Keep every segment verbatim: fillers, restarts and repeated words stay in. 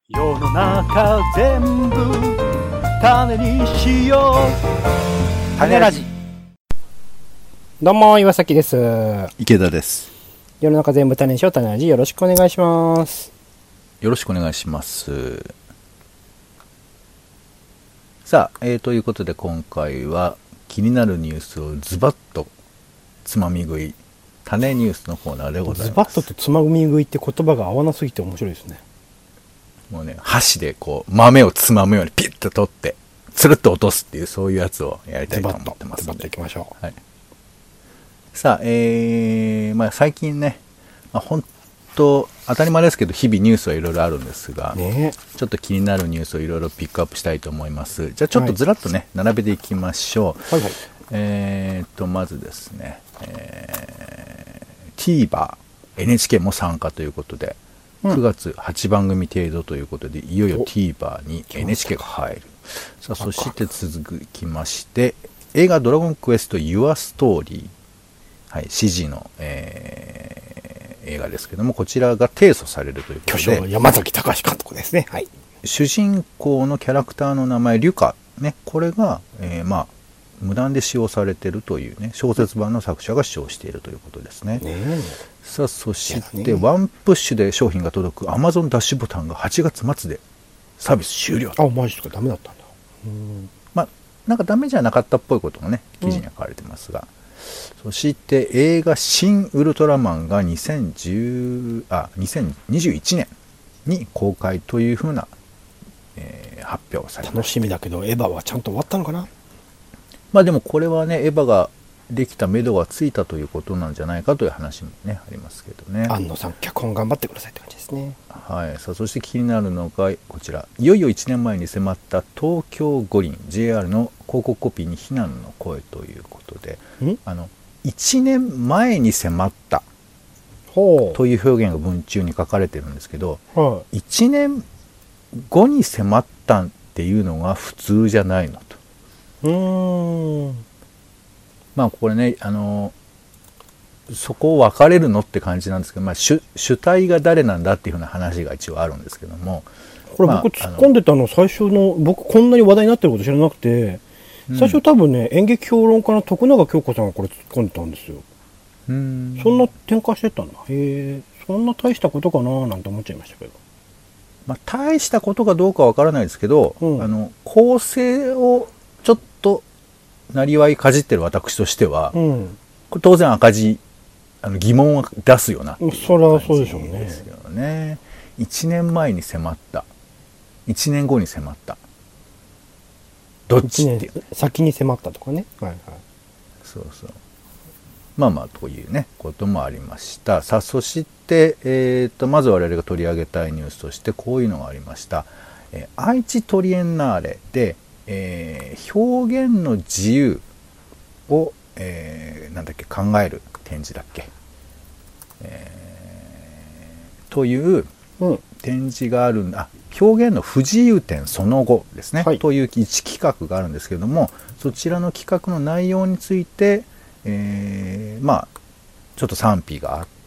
世の中全部種にしよう。種ラジ。 どうも岩崎です。 池田です。 世の中全部種にしよう。種ラジ、よろしくお願いします。 よろしくお願いします。さあ、えー、ということで今回は気になるニュースをズバッとつまみ食い種ニュースのコーナーでございます。 ズバッととつまみ食いって言葉が合わなすぎて面白いですね。 もうね、箸でこう豆をつまむようにピッと取ってつるっと落とすっていう、そういうやつをやりたいと思ってますので、 ズバッといきましょう。 はい、さあ、えーまあ、最近ね、まあ、本当当たり前ですけど日々ニュースはいろいろあるんですが、 ね、 ちょっと気になるニュースをいろいろピックアップしたいと思います。じゃあちょっとずらっとね、はい、並べていきましょう。 はいはい、 えーとまずですね、えー、TVer、エヌエイチケー も参加ということで、うん、くがつはちばん組程度ということで、いよいよ TVer に エヌエイチケー が入る。さあ、そして続きまして映画ドラゴンクエスト Your Story、はい、シージー の、えー、映画ですけども、こちらが提訴されるということで、 巨匠山崎隆監督ですね。はい、 主人公のキャラクターの名前リュカ、ね、これが、えー、まあ無断で使用されているというね、小説版の作者が主張しているということですね。ね、さあ、そしてワンプッシュで商品が届く Amazon ダッシュボタンがはちがつ末でサービス終了。 あ、マジか、ダメだったんだ。うん、 まあなんかダメじゃなかったっぽいこともね、記事には書かれてますが、うん、そして映画新ウルトラマンがにせんじゅうあにせんにじゅういちねんに公開というふうな、えー、発表されました。 楽しみだけどエヴァはちゃんと終わったのかな。 まあでもこれはね、エヴァができた目処がついたということなんじゃないかという話もねありますけどね。 庵野さん、脚本頑張ってくださいって感じですね。 はい。さあ、そして気になるのがこちら、いよいよいちねんまえに迫った東京五輪 ジェイアール の広告コピーに非難の声ということで、あのいちねんまえに迫ったという表現が文中に書かれてるんですけど、はい、いちねんごに迫ったっていうのが普通じゃないのと。うーん、まあこれね、あのそこを分かれるのって感じなんですけど、まあ、主, 主体が誰なんだっていうふうな話が一応あるんですけども、 これ僕突っ込んでたの最初の、僕こんなに話題になってること知らなくて、最初多分ね、演劇評論家の徳永京子さんがこれ突っ込んでたんですよ。うん、そんな展開してたんだ。へえ、そんな大したことかななんて思っちゃいましたけど、 まあ、大したことかどうかわからないですけど、うん、あの構成をちょっとなりわいかじってる私としては、うん、当然赤字、あの疑問を出すよなっていう感じですよね。いちねんまえに迫った、いちねんごに迫った、どっちっていう、 先に迫ったとかね、はいはい、 そうそう、まあまあというねこともありました。さあ、そして、えー、とまず我々が取り上げたいニュースとしてこういうのがありました。えー、愛知トリエンナーレで、えー、表現の自由を、えー、なんだっけ考える展示だっけ、えー、という展示があるんだ、うん、表現の不自由展その後ですね、はい、という一企画があるんですけれども、そちらの企画の内容について、えー、まあちょっと賛否があって、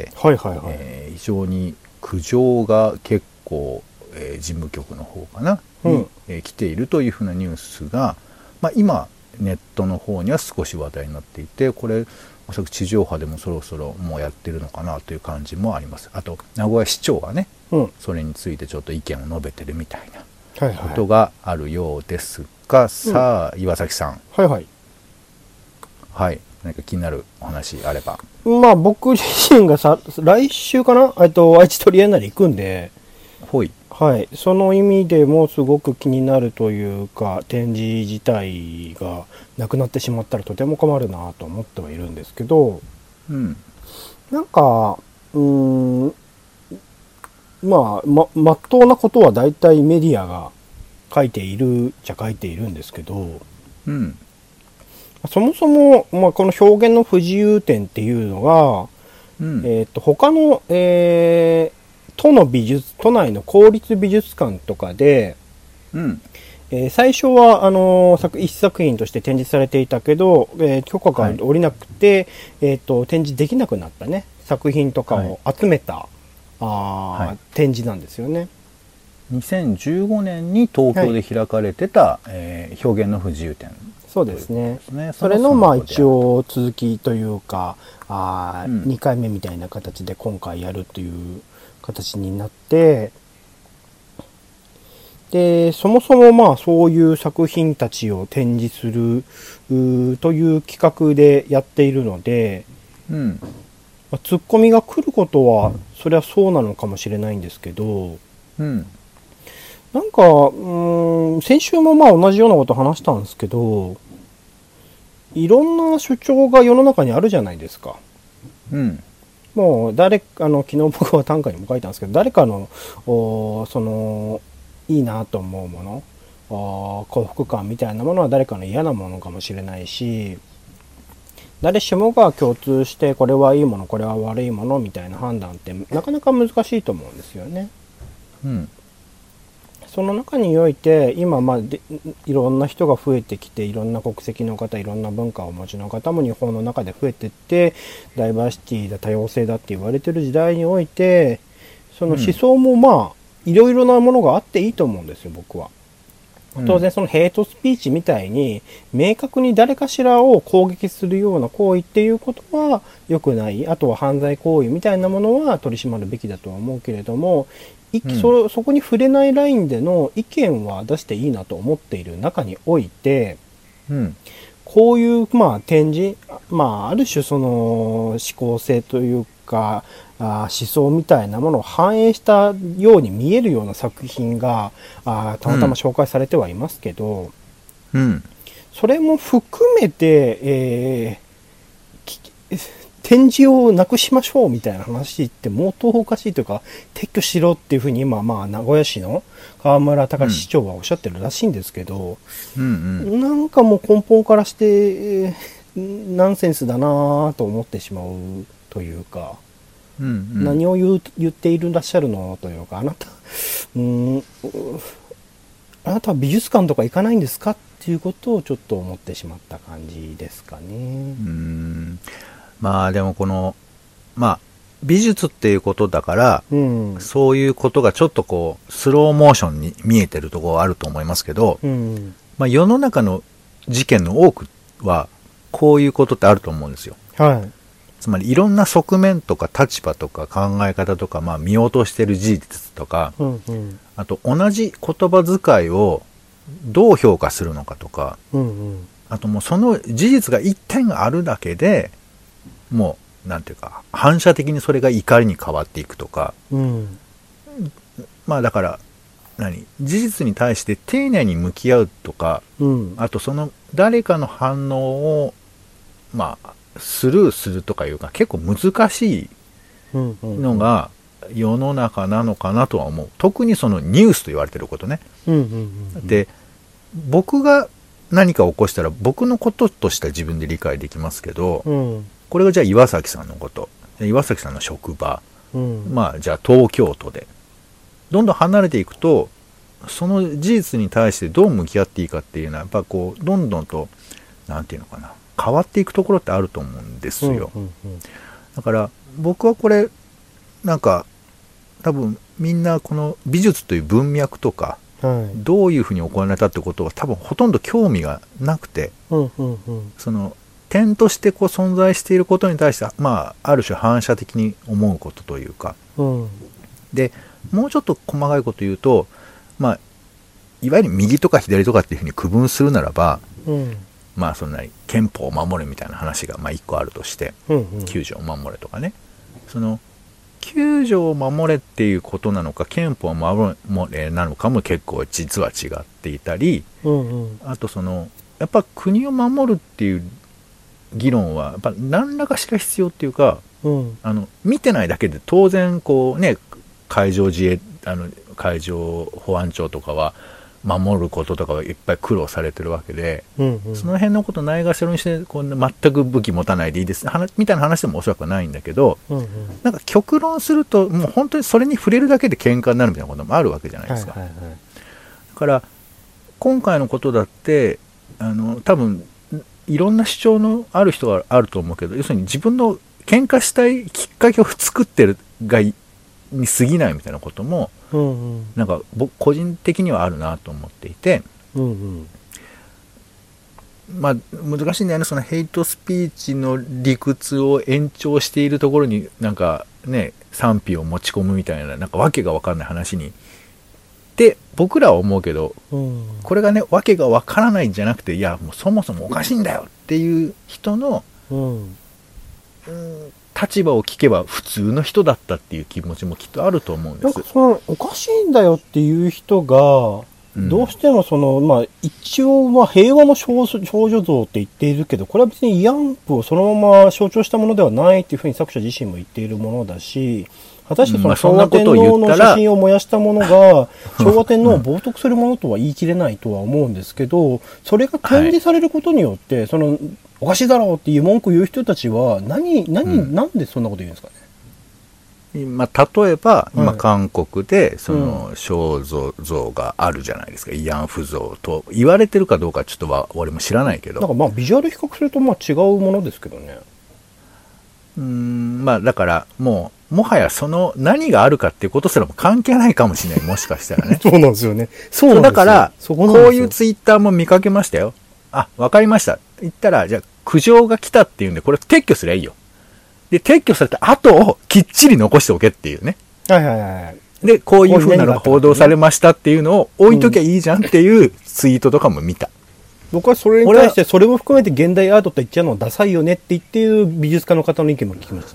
はいはいはい、えー、非常に苦情が結構、えー、事務局の方かな、うん、に、えー、来ているというふうなニュースが、まあ、今ネットの方には少し話題になっていて、これおそらく地上波でもそろそろもうやってるのかなという感じもあります。あと名古屋市長がね、うん、それについてちょっと意見を述べてるみたいなことがあるようですが、はいはい、さあ、うん、岩崎さん、はいはいはい、何か気になるお話あれば。 まあ僕自身がさ来週かな、えっと愛知トリエンナーレ行くんで、ほい、はい、その意味でもすごく気になるというか、展示自体がなくなってしまったらとても困るなと思ってはいるんですけど、うん、なんかうーん、まあままっとうなことはだいたいメディアが書いているじゃ書いているんですけど、うん、そもそも、まあ、この表現の不自由展っていうのが、うん、えー、と他の、えー都の美術、都内の公立美術館とかで、うん、えー、最初はあのー、一作品として展示されていたけど、えー、許可が下りなくて、はい、えーと、展示できなくなったね作品とかを集めた、はい、あ、はい、展示なんですよね。 にせんじゅうごねんに東京で開かれてた、はいえー、表現の不自由展。 そうですね。 そ, ねそれのまあ一応続きというかあ、うん、にかいめみたいな形で今回やるという形になって、でそもそもまあそういう作品たちを展示するという企画でやっているので、 うんまあ、ツッコミが来ることはそれはそうなのかもしれないんですけど、 うん、 なんかうーん先週もまあ同じようなこと話したんですけど、いろんな主張が世の中にあるじゃないですか。 うん、 もう誰あの昨日僕は短歌にも書いたんですけど、誰かのそのいいなと思うもの、幸福感みたいなものは誰かの嫌なものかもしれないし、誰しもが共通してこれはいいものこれは悪いものみたいな判断ってなかなか難しいと思うんですよね。 うん、 その中において今まあでいろんな人が増えてきて、いろんな国籍の方いろんな文化をお持ちの方も日本の中で増えていって、ダイバーシティだ多様性だって言われてる時代において、その思想もまあいろいろなものがあっていいと思うんですよ僕は。当然そのヘイトスピーチみたいに明確に誰かしらを攻撃するような行為っていうことは良くない。あとは犯罪行為みたいなものは取り締まるべきだとは思うけれども、うん、そ, そこに触れないラインでの意見は出していいなと思っている中において、 うん、 こういうまあ展示、まあある種その思考性というかあ思想みたいなものを反映したように見えるような作品があたまたま紹介されてはいますけど、 うん、 それも含めて、えー、展示をなくしましょうみたいな話ってもっとおかしいというか、撤去しろっていうふうに今、まあ、名古屋市の河村隆市長はおっしゃってるらしいんですけど、 うんうん、 なんかもう根本からして、えー、ナンセンスだなと思ってしまうというか、 うんうん、 何を 言, う言っていらっしゃるのというか、あなた、うーん、あなたは美術館とか行かないんですかっていうことをちょっと思ってしまった感じですかね。うーん、まあでもこのまあ美術っていうことだから、うん、そういうことがちょっとこうスローモーションに見えてるところはあると思いますけど、うん、まあ世の中の事件の多くはこういうことってあると思うんですよ。 はい。 つまりいろんな側面とか立場とか考え方とか、まあ見落としてる事実とか、うんうん、あと同じ言葉遣いをどう評価するのかとか、うんうん、あともうその事実が一点あるだけでもうなんていうか反射的にそれが怒りに変わっていくとか、うん、まあだから何事実に対して丁寧に向き合うとか、うん、あとその誰かの反応をまあスルーするとかいうか結構難しいのが世の中なのかなとは思う。特にそのニュースと言われてることね、うんうんうんうん、で僕が何か起こしたら僕のこととしては自分で理解できますけど、うん、これがじゃあ岩崎さんのこと、岩崎さんの職場、うん、まあじゃあ東京都でどんどん離れていくとその事実に対してどう向き合っていいかっていうのはやっぱこうどんどんとなんていうのかな変わっていくところってあると思うんですよ、うんうんうん、だから僕はこれなんか多分みんなこの美術という文脈とか、はい、どういうふうに行われたってことは多分ほとんど興味がなくて、うんうんうん、その点としてこう存在していることに対してまあある種反射的に思うことというか、うん、でもうちょっと細かいこと言うとまあいわゆる右とか左とかっていうふうに区分するならば、うんまあそんなに憲法を守れみたいな話がまあ一個あるとして、うんうん、きゅう条を守れとかね、そのきゅう条を守れっていうことなのか憲法を守れなのかも結構実は違っていたり、うんうん、あとそのやっぱ国を守るっていう議論はやっぱ何らかしら必要っていうか、うん、あの見てないだけで当然こうね海上自衛あの海上保安庁とかは守ることとかはいっぱい苦労されてるわけで、うんうん、その辺のことないがしろにしてこんな全く武器持たないでいいですみたいな話でもおそらくないんだけど、うんうん、なんか極論するともう本当にそれに触れるだけで喧嘩になるみたいなこともあるわけじゃないですか、はいはいはい、だから今回のことだってあの多分いろんな主張のある人があると思うけど、要するに自分の喧嘩したいきっかけを作ってるがに過ぎないみたいなことも、 うんうん、 なんか僕個人的にはあるなと思っていて、 うんうんまあ難しいんだよね、そのヘイトスピーチの理屈を延長しているところになんかね賛否を持ち込むみたいな、なんかわけがわかんない話にって僕らは思うけど、 うん、 これがねわけがわからないんじゃなくて、いやもうそもそもおかしいんだよっていう人の、 うん、 うん立場を聞けば普通の人だったっていう気持ちもきっとあると思うんです。 なんかそのおかしいんだよっていう人がどうしてもその、まあ、一応、まあ、平和の少女像って言っているけど、これは別に慰安婦をそのまま象徴したものではないっていうふうに作者自身も言っているものだし、果たしてその昭和天皇の写真を燃やしたものが、昭和天皇を冒涜するものとは言い切れないとは思うんですけど、それが展示されることによって、その、おかしいだろうっていう文句を言う人たちは、何、何、うん、なんでそんなこと言うんですかね。 今例えば今韓国でその肖像像があるじゃないですか、慰安婦像と言われてるかどうかちょっとは俺も知らないけど、 なんかまあビジュアル比較するとまあ違うものですけどね。 うーんまあだからもうもはやその何があるかっていうことすらも関係ないかもしれない、もしかしたらねそうなんですよね。そうなんですよ。 だからこういうツイッターも見かけましたよ。あ、わかりました言ったら、じゃあ苦情が来たっていうんでこれ撤去すりゃいいよ。で、撤去された後をきっちり残しておけっていうね。 はいはいはい。 で、こういう風なのが報道されましたっていうのを置いときゃいいじゃんっていうツイートとかも見た。 うん、僕はそれに対して、それも含めて現代アートって言っちゃうのはダサいよねって言っている美術家の方の意見も聞きました。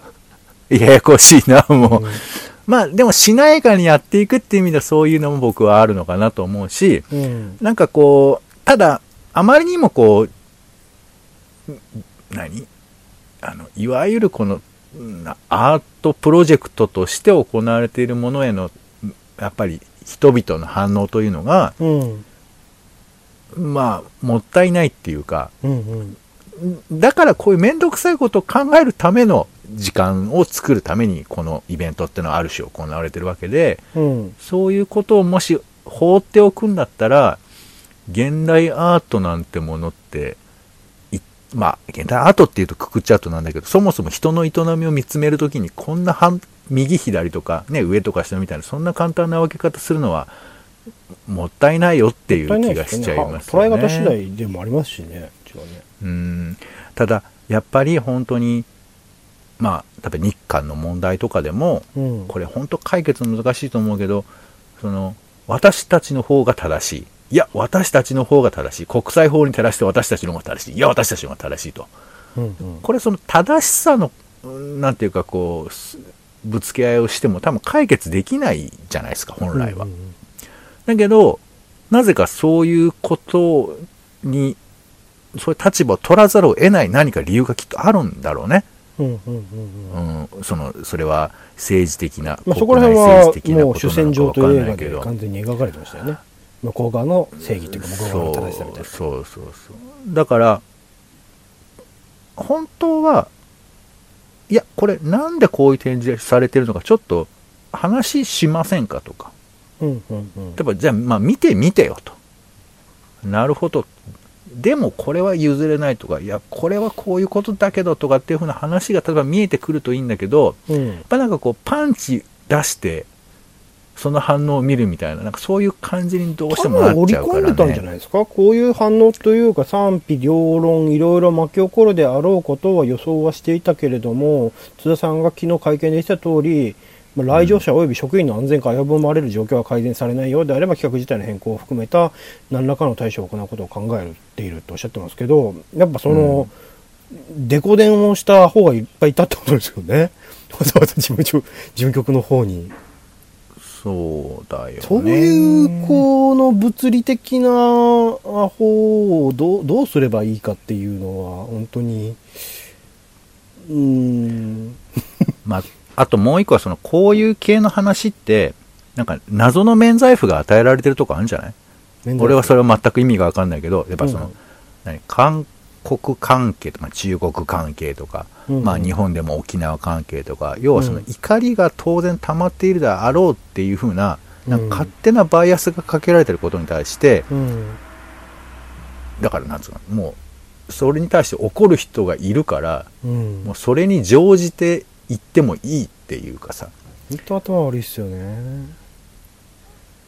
ややこしいな、もう。うん、まあ、でもしなやかにやっていくっていう意味ではそういうのも僕はあるのかなと思うし、うん、なんかこう、ただ、あまりにもこう、何あのいわゆるこのアートプロジェクトとして行われているものへのやっぱり人々の反応というのが、うん、まあもったいないっていうか、うんうん、だからこういう面倒くさいことを考えるための時間を作るためにこのイベントっていうのはある種行われているわけで、うん、そういうことをもし放っておくんだったら現代アートなんてものってまあ、現代アートっていうとくくっちゃうとなんだけど、そもそも人の営みを見つめるときにこんな半右左とかね上とか下みたいなそんな簡単な分け方するのはもったいないよっていう気がしちゃいますよね。 捉え方次第でもありますしね。違うね。 うん。ただやっぱり本当にまあ例えば日韓の問題とかでも、うん、これ本当解決難しいと思うけど、その私たちの方が正しい。いや、私たちの方が正しい。国際法に照らして私たちの方が正しい。いや、私たちの方が正しいと。うんうん、これその正しさの、なんていうかこう、ぶつけ合いをしても多分解決できないじゃないですか、本来は。うんうん、だけど、なぜかそういうことに、そういう立場を取らざるを得ない何か理由がきっとあるんだろうね。うんうんうんうん、そのそれは政治的な、 まあ、そこら辺はもう主戦場という映画で完全に描かれてましたよね。向こう側の正義というか向こう側の正しさみたいな。 そうそうそう。だから本当はいやこれなんでこういう展示されてるのかちょっと話しませんかとか。うんうんうん。例えばじゃあまあ見てみてよと。なるほど。でもこれは譲れないとか、いやこれはこういうことだけどとかっていうふうな話が例えば見えてくるといいんだけど、うん、やっぱなんかこうパンチ出してその反応を見るみたいな、なんかそういう感じにどうしてもなっちゃうからね。織り込んでたんじゃないですか。こういう反応というか賛否両論いろいろ巻き起こるであろうことは予想はしていたけれども、津田さんが昨日会見で言った通り、まあ、来場者及び職員の安全が危ぶまれる状況が改善されないようであれば企画自体の変更を含めた何らかの対処を行うことを考えているとおっしゃってますけど、やっぱその、うん、デコ電をした方がいっぱいいたってことですよね。わざわざ事務所事務局の方に。 そうだよね。 そういうこの物理的な方をどう、どうすればいいかっていうのは本当にうーんまああともう一個はそのこういう系の話ってなんか謎の免罪符が与えられてるとこあるんじゃない？俺はそれは全く意味が分かんないけど、やっぱその、うん、何韓国関係とか中国関係とか、うんうん、まあ日本でも沖縄関係とか、要はその怒りが当然溜まっているであろうっていう風な、うん、なんか勝手なバイアスがかけられてることに対して、うん、だからなんつうの、もうそれに対して怒る人がいるから、うん、もうそれに乗じて言ってもいいっていうかさ、 本当頭悪いっすよね。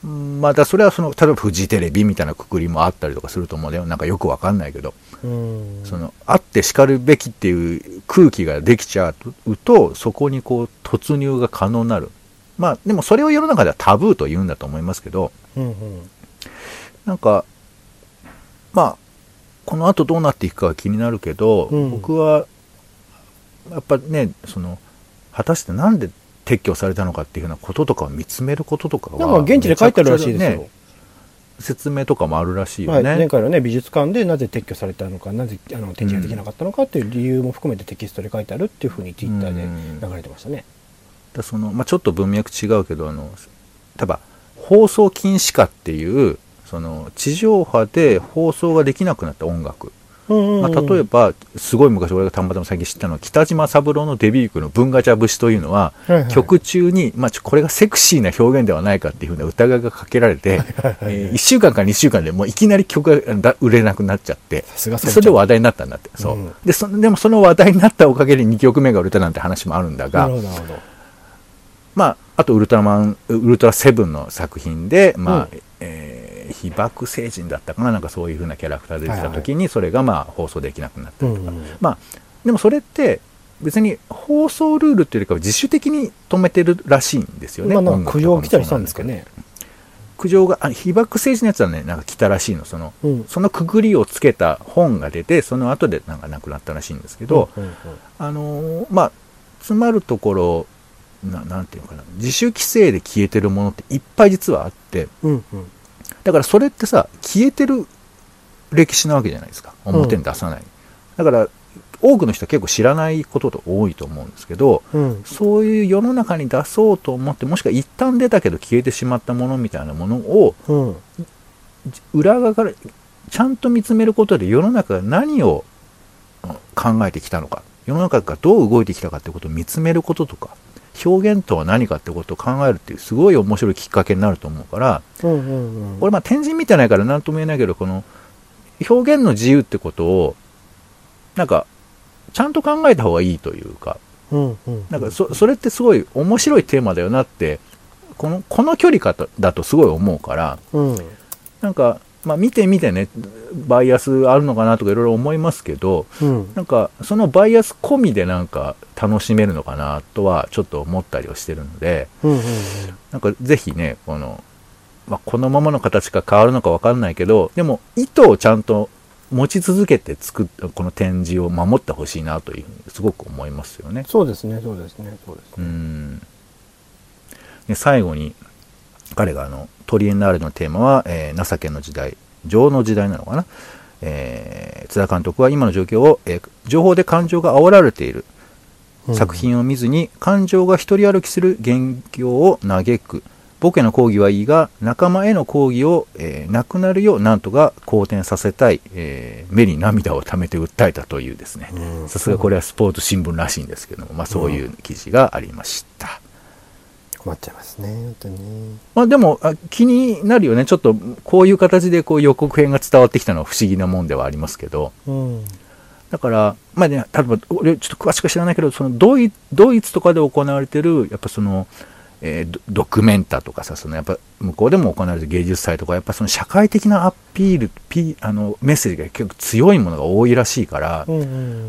またそれはその例えばフジテレビみたいなくくりもあったりとかすると思うよ。なんかよくわかんないけど、 うんそのあってしかるべきっていう空気ができちゃうと、そこにこう突入が可能になる。まあでもそれを世の中ではタブーと言うんだと思いますけど、 うんうん、 なんかまあこの後どうなっていくかは気になるけど、うん、僕はやっぱね、その果たしてなんで撤去されたのかっていうようなこととかを見つめることとかは、 なんか現地で書いてあるらしいですよ。 ね、説明とかもあるらしいよね。 はい、前回のね美術館でなぜ撤去されたのか、なぜあの展示ができなかったのかっていう理由も含めてテキストで書いてあるっていうふうにツイッターで流れてましたね。 うん、だそのまあ、ちょっと文脈違うけど、あの例えば放送禁止下っていうその地上波で放送ができなくなった音楽。まあ、例えばすごい昔俺がたまたま最近知ったのは北島三郎のデビュー曲の文ガチャ節というのは、はいはい、曲中に、まあ、これがセクシーな表現ではないかっていうふうな疑いがかけられて、えー、いっしゅうかんかにしゅうかんでもういきなり曲が売れなくなっちゃって、それで話題になったんだって。そう、うん、で, そでもその話題になったおかげでにきょくめが売れたなんて話もあるんだが、まあ、あとウルトラマンウルトラセブンの作品で、まあうんえー被爆星人だったかな、なんかそういう風なキャラクターで出てた時にそれがまあ放送できなくなったりとか、はいはい、まあでもそれって別に放送ルールっていうよりかは自主的に止めてるらしいんですよね。 まあ、苦情が来たりしたんですかね。 苦情があ被爆星人のやつはねなんか来たらしいの。その、うん、そのくくりをつけた本が出てその後でなんかなくなったらしいんですけど、うんうんうん、あのー、まあつまるところななんていうのかな、自主規制で消えてるものっていっぱい実はあって、うんうん、だからそれってさ消えてる歴史なわけじゃないですか、表に出さない、うん、だから多くの人は結構知らないことと多いと思うんですけど、うん、そういう世の中に出そうと思ってもしくは一旦出たけど消えてしまったものみたいなものを、うん、裏側からちゃんと見つめることで世の中が何を考えてきたのか、世の中がどう動いてきたかってことを見つめることとか、表現とは何かってことを考えるっていうすごい面白いきっかけになると思うから、うんうんうん、俺まあ天神見てないから何とも言えないけど、この表現の自由ってことをなんかちゃんと考えた方がいいというか、うんうんうん、なんか そ, それってすごい面白いテーマだよなってこのこの距離感だとすごい思うから、うん、なんかまあ見て見てねバイアスあるのかなとかいろいろ思いますけど、うん、なんかそのバイアス込みでなんか楽しめるのかなとはちょっと思ったりはしてるので、うんうんうん、なんかぜひねこの、まあ、このままの形が変わるのか分かんないけど、でも意図をちゃんと持ち続けて作ったこの展示を守ってほしいなというふうにすごく思いますよね。 そうですねそうですねそうですね。 うんで最後に彼があのトリエンナーレのテーマは、えー、情けの時代、情の時代なのかな、えー、津田監督は今の状況を、えー、情報で感情が煽られている、うん、作品を見ずに感情が一人歩きする現況を嘆く、僕への抗議はいいが仲間への抗議を、えー、なくなるようなんとか好転させたい、えー、目に涙をためて訴えたというですね、さすがこれはスポーツ新聞らしいんですけども、まあ、そういう記事がありました。 困っちゃいますね本当に。 まあでもあ気になるよね、ちょっとこういう形でこう予告編が伝わってきたのは不思議なもんではありますけど、うん、だからまあね、例えば俺ちょっと詳しく知らないけど、そのドイ、ドイツとかで行われてるやっぱその、えー、ド, ドキュメンタとかさ、そのやっぱ向こうでも行われてる芸術祭とかやっぱその社会的なアピールピあのメッセージが結構強いものが多いらしいから、うんうん、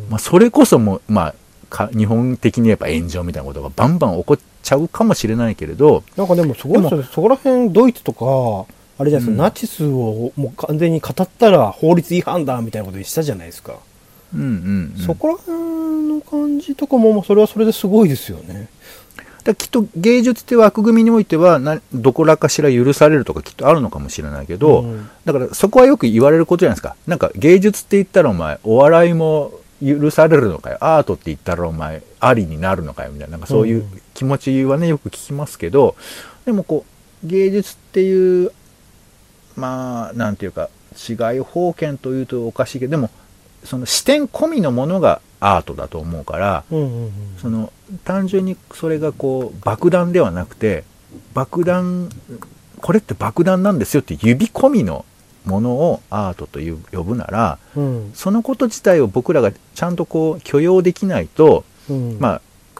まあ、それこそもまあか日本的にやっぱ炎上みたいなことがバンバン起こっちゃうかもしれないけれど、 なんかでもすごいですよ、そこら辺ドイツとかあれじゃないですか、うん、ナチスをもう完全に語ったら法律違反だみたいなことにしたじゃないですか、うんうんうん、そこら辺の感じとかもそれはそれですごいですよね。 だきっと芸術って枠組みにおいてはなどこらかしら許されるとかきっとあるのかもしれないけど、うん、だからそこはよく言われることじゃないですか。なんか芸術って言ったらお前お笑いも許されるのかよ、アートって言ったらお前ありになるのかよみたいな、なんかそういう気持ちはねよく聞きますけど、でもこう芸術っていうまあなんていうか違い封建というとおかしいけど、でもその視点込みのものがアートだと思うから、うんうんうん、その単純にそれがこう爆弾ではなくて、爆弾これって爆弾なんですよって指込みのものをアートという呼ぶなら、うん、そのこと自体を僕らがちゃんとこう許容できないと、うん、まあ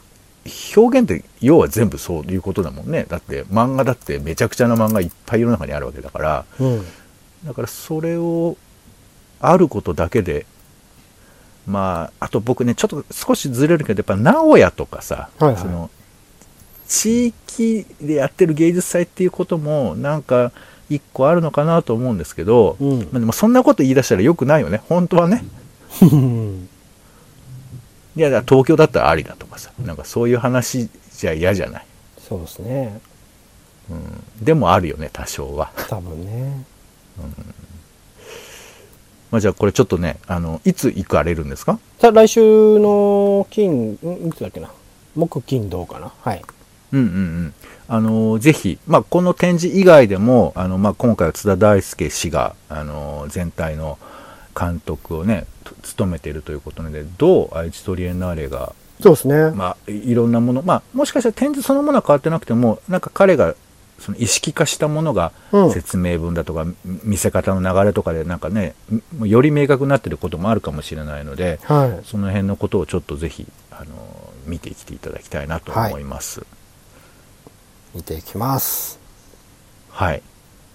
表現って要は全部そういうことだもんね。だって漫画だってめちゃくちゃな漫画いっぱい世の中にあるわけだから、 うん、 だからそれをあることだけで、まああと僕ねちょっと少しずれるけど、やっぱ名古屋とかさ、 はいはい、 その地域でやってる芸術祭っていうこともなんか一個あるのかなと思うんですけど、 うん、 まあ、でもそんなこと言い出したらよくないよね本当はね。いや、だから東京だったらありだとかさ、なんかそういう話じゃ嫌じゃない。 そうですね、 うん、でもあるよね多少は多分ね、 うん、まあ、じゃあこれちょっとね、あのいつ行かれるんですか？ さ来週の金いつだっけな、木金土かな、はい、 うんうんうん、あのぜひ、まあ、この展示以外でもあの、まあ、今回は津田大介氏があの全体の監督をね務めているということなので、どう愛知トリエンナーレがそうですね、 まあ、いろんなもの、まあ、もしかしたら展示そのものは変わってなくても、なんか彼がその意識化したものが説明文だとか、うん、見せ方の流れとかでなんかねより明確になっていることもあるかもしれないので、 はい、 その辺のことをちょっとぜひあの見てきていただきたいなと思います。はい、 見ていきます。 はい、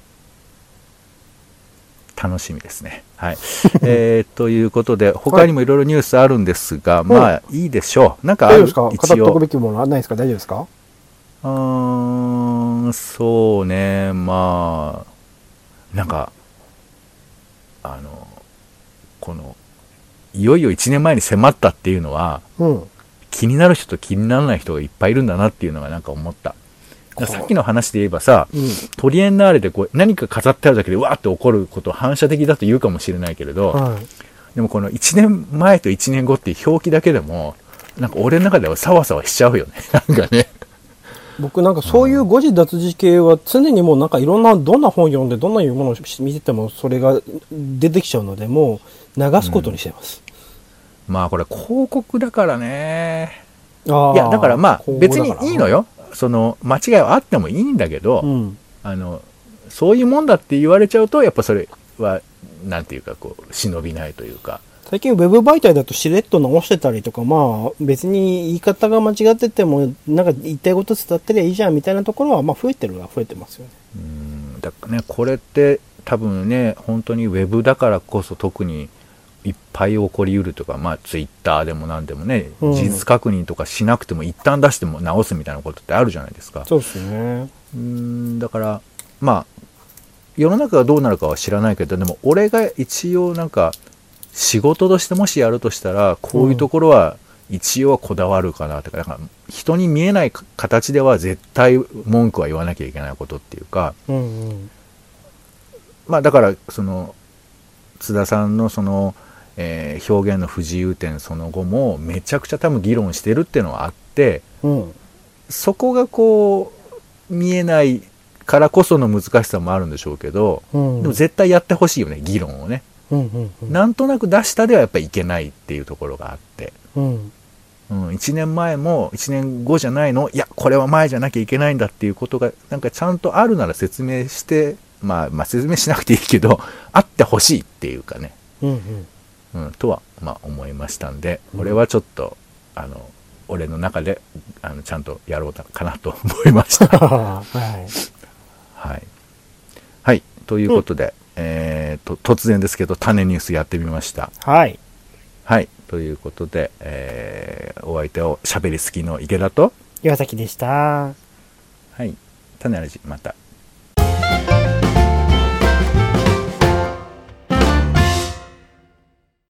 楽しみですね。はい。えー、ということで、他にもいろいろニュースあるんですが、はい、まあいいでしょう。なんかある、 大丈夫ですか？語っとくべきものはないですか？大丈夫ですか？ うーん、そうね、まあ、なんか、あの、この、いよいよいちねんまえに迫ったっていうのは、 うん、 気になる人と気にならない人がいっぱいいるんだなっていうのがなんか思った。さっきの話で言えばさ、うん、トリエンナーレでこう何か飾ってあるだけでわーって起こることは反射的だと言うかもしれないけれど、はい、でもこのいちねんまえといちねんごっていう表記だけでもなんか俺の中ではサワサワしちゃうよね。なんかね、 僕なんかそういう誤字脱字系は常にもうなんかいろんなどんな本読んでどんなものを見ててもそれが出てきちゃうのでもう流すことにしてます、 うん、まあこれ広告だからね。あいやだからまあ別にいいのよ、その間違いはあってもいいんだけど、うん、あのそういうもんだって言われちゃうとやっぱそれはなんていうかこう忍びないというか、 最近ウェブ媒体だとしれっと直してたりとか、まあ別に言い方が間違っててもなんか言いたいこと伝ってりゃいいじゃんみたいなところはまあ増えてるは増えてますよね。 うんだからねこれって多分ね本当にウェブだからこそ特にいっぱい起こりうるとか、まあツイッターでも何でもね、うん、事実確認とかしなくても一旦出しても直すみたいなことってあるじゃないですか。 そうですね。 うんだからまあ世の中がどうなるかは知らないけど、でも俺が一応なんか仕事としてもしやるとしたらこういうところは一応はこだわるかなとか、うん、なんか人に見えない形では絶対文句は言わなきゃいけないことっていうか、うんうん、まあだからその津田さんのそのえー、表現の不自由点その後もめちゃくちゃ多分議論してるっていうのはあって、うん、そこがこう見えないからこその難しさもあるんでしょうけど、うん、でも絶対やってほしいよね議論をね、うんうんうん、なんとなく出したではやっぱりいけないっていうところがあって、うんうん、いちねんまえもいちねんごじゃないの、いやこれは前じゃなきゃいけないんだっていうことがなんかちゃんとあるなら説明して、まあ、まあ説明しなくていいけどあってほしいっていうかね、うんうんうん、とは、まあ、思いましたんで、俺はちょっとあの俺の中であのちゃんとやろうかなと思いました。はい、はい、はい、ということで、うん、えー、と突然ですけど種ニュースやってみました。 はい、 はい、ということで、えー、お相手をしゃべり好きの池田と岩崎でした。 はい、種ラジまた